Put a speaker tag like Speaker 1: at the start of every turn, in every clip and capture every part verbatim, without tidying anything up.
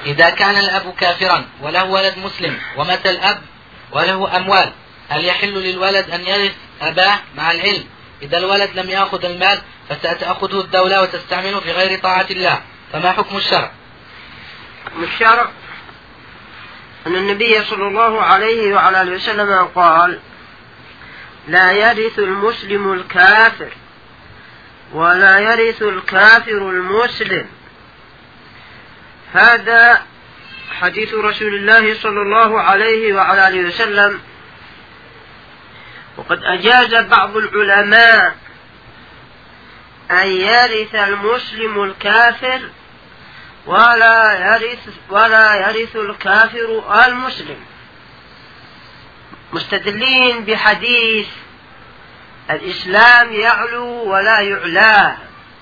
Speaker 1: إذا كان الأب كافرا وله ولد مسلم ومات الأب وله أموال، هل يحل للولد أن يرث أباه مع العلم إذا الولد لم يأخذ المال فستأخذه الدولة وتستعمله في غير طاعة الله؟ فما حكم الشرع؟
Speaker 2: حكم الشرع أن النبي صلى الله عليه وعلى آله وسلم قال: لا يرث المسلم الكافر ولا يرث الكافر المسلم. هذا حديث رسول الله صلى الله عليه وعلى آله وسلم. وقد أجاز بعض العلماء أن يرث المسلم الكافر ولا يرث ولا يرث الكافر المسلم، مستدلين بحديث الإسلام يعلو ولا يعلاه.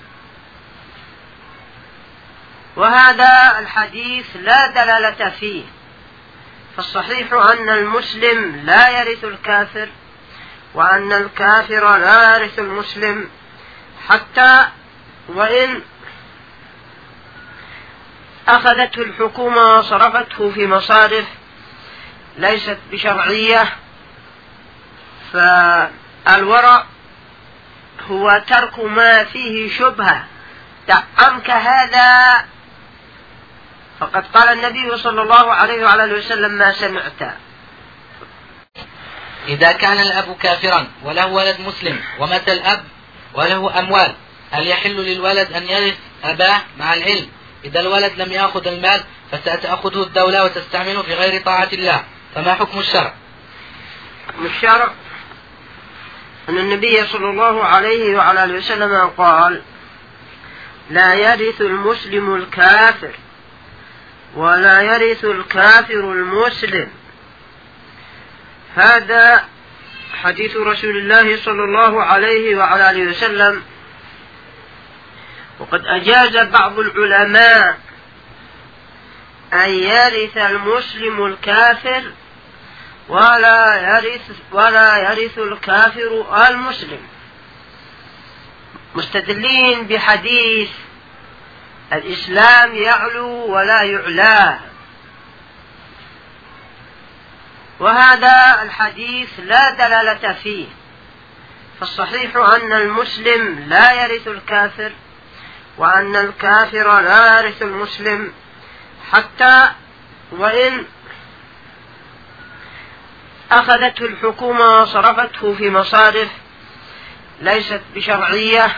Speaker 2: وهذا الحديث لا دلالة فيه، فالصحيح أن المسلم لا يرث الكافر وأن الكافر لا يرث المسلم، حتى وإن أخذته الحكومة وصرفته في مصارف ليست بشرعية. فالورع هو ترك ما فيه شبهة. دع عنك هذا، فقد قال النبي صلى الله عليه وعلى آله وسلم: ما سمعت.
Speaker 1: إذا كان الأب كافرا وله ولد مسلم ومات الأب وله أموال، هل يحل للولد أن يرث أباه مع العلم إذا الولد لم يأخذ المال فستأخذه الدولة وتستعمله في غير طاعة الله؟ فما حكم الشرع؟
Speaker 2: حكم الشرع أن النبي صلى الله عليه وعلى آله وسلم قال: لا يرث المسلم الكافر ولا يرث الكافر المسلم. هذا حديث رسول الله صلى الله عليه وعلى آله وسلم. وقد أجاز بعض العلماء أن يرث المسلم الكافر ولا يرث ولا يرث الكافر المسلم، مستدلين بحديث الإسلام يعلو ولا يعلاه. وهذا الحديث لا دلالة فيه، فالصحيح أن المسلم لا يرث الكافر وأن الكافر لا يرث المسلم، حتى وإن أخذته الحكومة وصرفته في مصارف ليست بشرعية.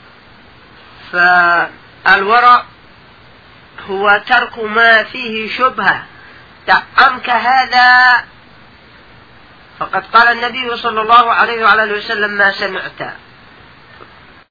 Speaker 2: فالورع هو ترك ما فيه شبهة. دع عنك هذا، فقد قال النبي صلى الله عليه وعلى آله وسلم: ما سمعت.